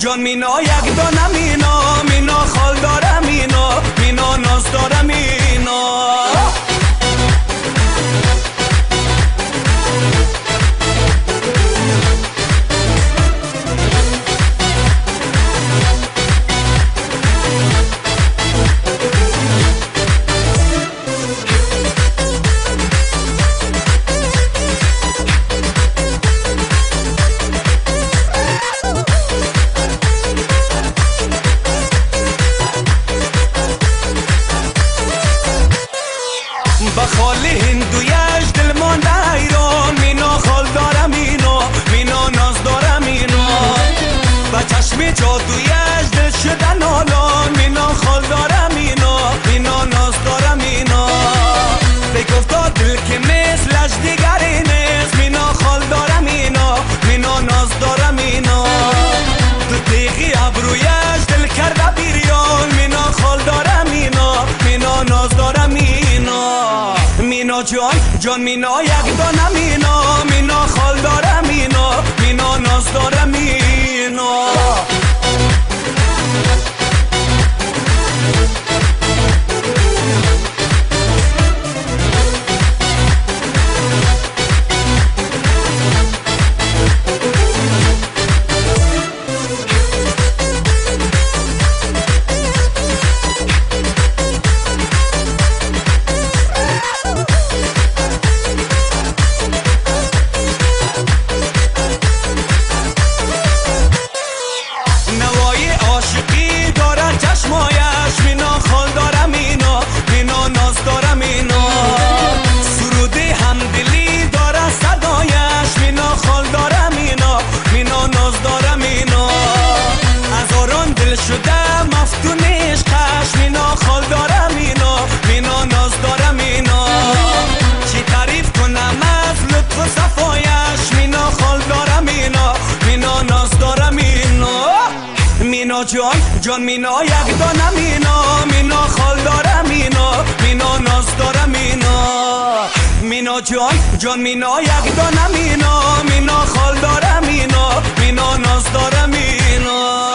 جان مینا یک دانه مینا، مینا خال داره مینا، مینا ناز داره مینا. بخالی هندویش دل مانده ایران، مینا خال داره مینا، مینا ناز داره مینا. با چشم جادویش دل شده نالان، مینا خال داره مینا، مینا ناز داره مینا. بگفتا دل که مثلش دیگری نیست، مینا خال داره مینا، مینا ناز داره مینا. تو تیغی ابرویش دل کرده بیریان، مینا خال داره مینا، مینا ناز داره مینا. مینا جان مینا یک دانه مینا، مینا خال داره مینا، مینا ناز داره مینا. عاشقی داره چشمایش، مینا خال داره مینا، مینا ناز داره مینا. سرودی همدلی داره صدایش، مینا خال داره مینا، مینا ناز داره مینا. هزاران دل شده مفتون عشقش، مینا خال داره مینا، مینا ناز داره مینا. چی تعریف کنم از لطف و صفایش، مینا خال داره مینا، مینا ناز داره مینا. مینا جان مینا یک دانه مینا، مینا خال داره مینا، مینا ناز داره مینا. مینا جان مینا یک دانه مینا، مینا خال داره مینا، مینا ناز داره مینا.